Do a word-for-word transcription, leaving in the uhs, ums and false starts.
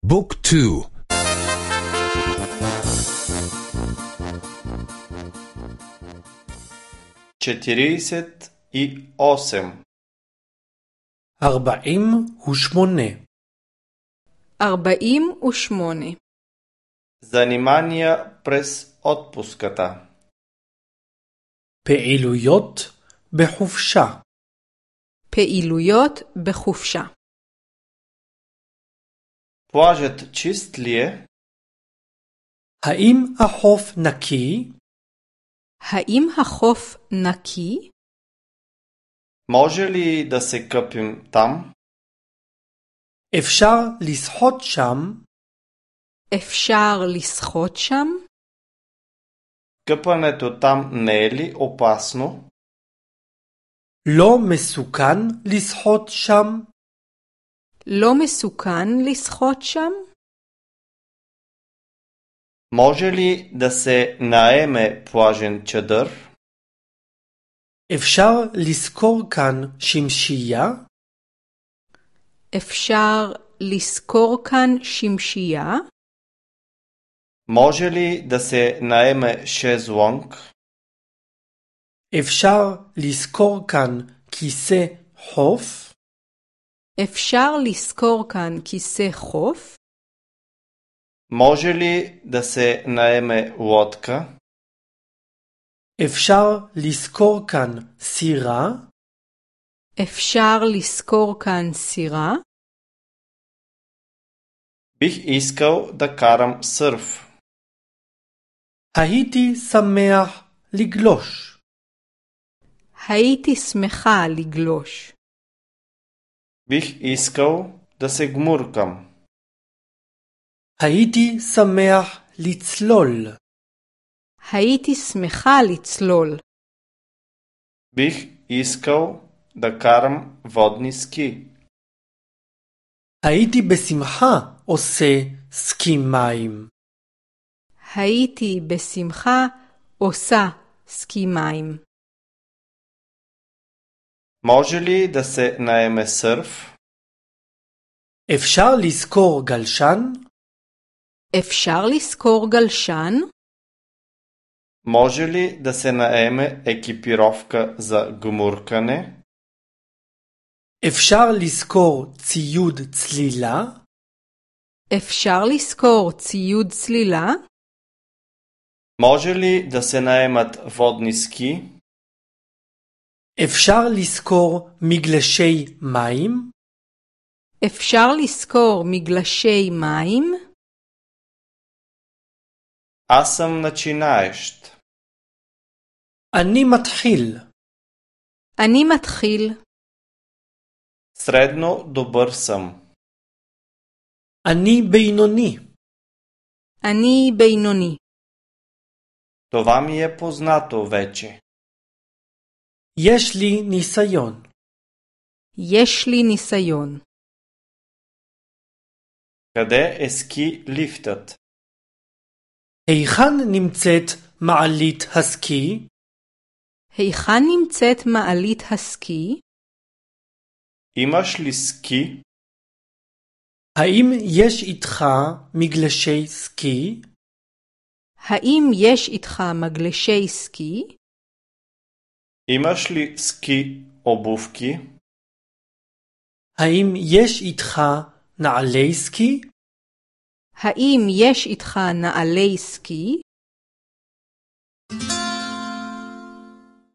بوك تو. четиридесет и осем. أربعين وشمونة. أربعين وشمونة. Занимания през отпуската. פעילויות בחופשה. פעילויות בחופשה. Плажът чист ли е? האם החוף נקי? האם החוף נקי? Може ли да се къпим там? אפשר לשחות שם? אפשר לשחות שם? Къпането там не е ли опасно? לא מסוכן לשחות שם? לא מסוכן לשחות שם? Може ли да се наеме плажен чадър? אפשר לשכור כאן שמשייה? אפשר לשכור כאן שמשייה? Може ли да се наеме шезлонг? אפשר לשכור כאן כיסא חוף? אפשר לשכור כאן כיסא חוף? Може ли да се наеме лодка? אפשר לשכור כאן סירה? אפשר לשכור כאן סירה? Бих искал да карам сърф. הייתי שמח לגלוש. הייתי שמחה לגלוש. Бих искал да се гмуркам. הייתי שמח לצלול. הייתי שמחה לצלול. Бих искал да карам водни ски. הייתי בשמחה עושה סקי מים. הייתי בשמחה עושה סקי מים. Може ли да се наеме сърф? אפשר לשכור גלשן? אפשר לשכור גלשן? Може ли да се наеме екипировка за гмуркане? אפשר לשכור ציוד צלילה? אפשר לשכור ציוד צלילה? Може ли да се наемат водни ски? אפשר לשכור מגלשי מים? אפשר לשכור מגלשי מים? Аз съм начинаещ. אני מתחיל. אני מתחיל. Средно добър съм. אני בינוני. אני בינוני. Това ми е познато вече. יש לי ניסיון. יש לי ניסיון. Къде е ски лифтът? היכן נמצאת מעלית הסקי? היכן נמצאת מעלית הסקי? Имаш ли ски? האם יש איתך מגלשי סקי? האם יש איתך מגלשי סקי? Имаш ли ски обувки? האם יש איתך נעלי סקי? האם יש איתך נעלי סקי?